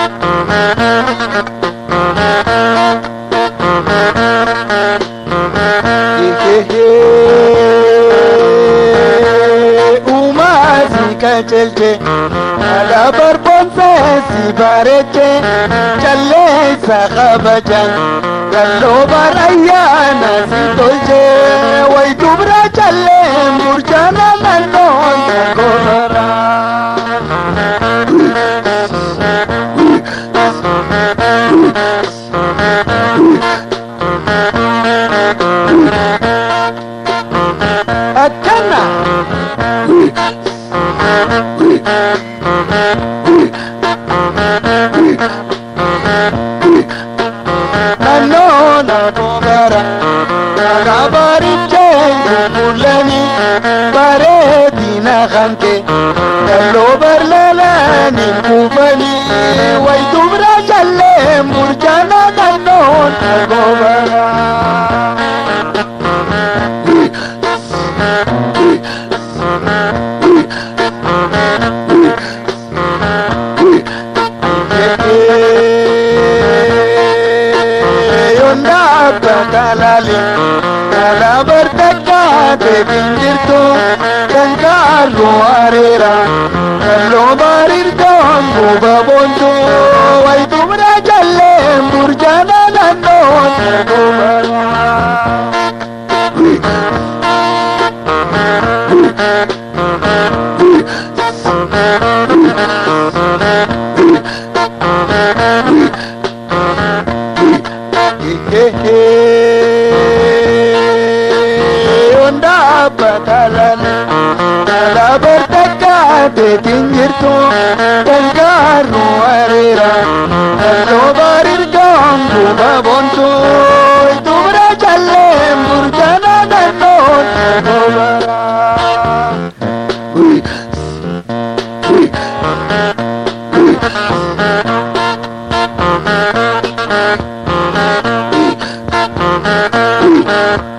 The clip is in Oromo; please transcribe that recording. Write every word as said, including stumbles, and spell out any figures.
Chelche, ala barbonse si bareche, challe sagabajan, gallo barayana si tolche, way tubra challe murchana nanon sagora. Achana. Nano nano bara, nagabari chengu mulani, bare dina khanke, gallo barlalani kubani, way tubra challe murjana nano nagobara. Kalali, kalabar takka de bingirto, kankaru arera, kallo barir dongu babonto, way tumra jalle murjana nano nagobara. Onda batalan, kalabar takka de bingirto, kankaru arera, kallo barir dongu babonto, way tumra jalle murjana nano nagobara. Thank you.